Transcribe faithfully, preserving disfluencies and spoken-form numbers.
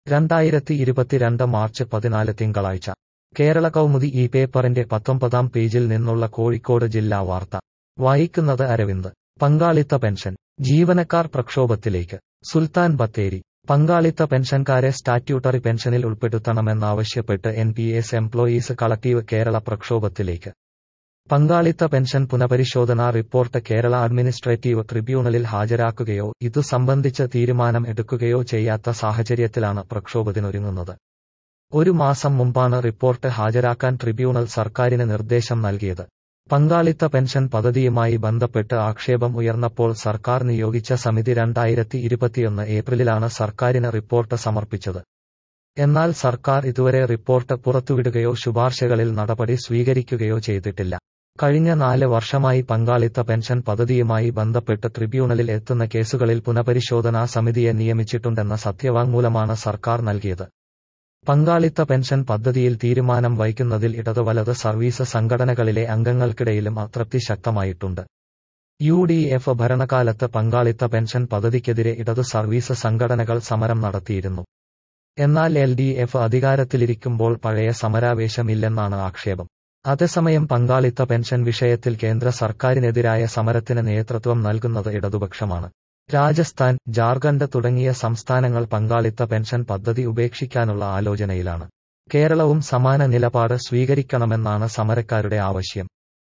രണ്ടായിരത്തി ഇരുപത്തിരണ്ട് മാർച്ച് പതിനാല് തിങ്കളാഴ്ച കേരള കൗമുദി ഈ പേപ്പറിന്റെ പത്തൊമ്പതാം പേജിൽ നിന്നുള്ള കോഴിക്കോട് ജില്ലാ വാർത്ത വായിക്കുന്നത് അരവിന്ദ്. പങ്കാളിത്ത പെൻഷൻ ജീവനക്കാർ പ്രക്ഷോഭത്തിലേക്ക്. സുൽത്താൻ ബത്തേരി. പങ്കാളിത്ത പെൻഷൻകാരെ സ്റ്റാറ്റ്യൂട്ടറി പെൻഷനിൽ ഉൾപ്പെടുത്തണമെന്നാവശ്യപ്പെട്ട് N P S employees collective Kerala പ്രക്ഷോഭത്തിലേക്ക്. പങ്കാളിത്ത പെൻഷൻ പുനഃപരിശോധനാ റിപ്പോർട്ട് കേരള അഡ്മിനിസ്ട്രേറ്റീവ് ട്രിബ്യൂണലിൽ ഹാജരാക്കുകയോ ഇതു സംബന്ധിച്ച് തീരുമാനം എടുക്കുകയോ ചെയ്യാത്ത സാഹചര്യത്തിലാണ് പ്രക്ഷോഭത്തിനൊരുങ്ങുന്നത്. ഒരു മാസം മുമ്പാണ് റിപ്പോർട്ട് ഹാജരാക്കാൻ ട്രിബ്യൂണൽ സർക്കാരിന് നിർദ്ദേശം നൽകിയത്. പങ്കാളിത്ത പെൻഷൻ പദ്ധതിയുമായി ബന്ധപ്പെട്ട് ആക്ഷേപം ഉയർന്നപ്പോൾ സർക്കാർ നിയോഗിച്ച സമിതി രണ്ടായിരത്തി ഇരുപത്തിയൊന്ന് ഏപ്രിലിലാണ് സർക്കാരിന് റിപ്പോർട്ട് സമർപ്പിച്ചത്. എന്നാൽ സർക്കാർ ഇതുവരെ റിപ്പോർട്ട് പുറത്തുവിടുകയോ ശുപാർശകളിൽ നടപടി സ്വീകരിക്കുകയോ ചെയ്തിട്ടില്ല. കഴിഞ്ഞ നാല് വർഷമായി പങ്കാളിത്ത പെൻഷൻ പദ്ധതിയുമായി ബന്ധപ്പെട്ട് ട്രിബ്യൂണലിൽ എത്തുന്ന കേസുകളിൽ പുനഃപരിശോധനാ സമിതിയെ നിയമിച്ചിട്ടുണ്ടെന്ന സത്യവാങ്മൂലമാണ് സർക്കാർ നൽകിയത്. പങ്കാളിത്ത പെൻഷൻ പദ്ധതിയിൽ തീരുമാനം വൈകുന്നതിൽ ഇടത് വലത് സർവീസ് സംഘടനകളിലെ അംഗങ്ങൾക്കിടയിലും അതൃപ്തി ശക്തമായിട്ടുണ്ട്. യു ഡി എഫ് ഭരണകാലത്ത് പങ്കാളിത്ത പെൻഷൻ പദ്ധതിക്കെതിരെ ഇടതു സർവീസ് സംഘടനകൾ സമരം നടത്തിയിരുന്നു. എന്നാൽ എൽ ഡി എഫ് അധികാരത്തിലിരിക്കുമ്പോൾ പഴയ സമരാവേശമില്ലെന്നാണ് ആക്ഷേപം. അതേസമയം പങ്കാളിത്ത പെൻഷൻ വിഷയത്തിൽ കേന്ദ്ര സർക്കാരിനെതിരായ സമരത്തിന് നേതൃത്വം നൽകുന്നത് ഇടതുപക്ഷമാണ്. രാജസ്ഥാൻ, ജാർഖണ്ഡ് തുടങ്ങിയ സംസ്ഥാനങ്ങൾ പങ്കാളിത്ത പെൻഷൻ പദ്ധതി ഉപേക്ഷിക്കാനുള്ള ആലോചനയിലാണ്. കേരളവും സമാന നിലപാട് സ്വീകരിക്കണമെന്നാണ് സമരക്കാരുടെ ആവശ്യം.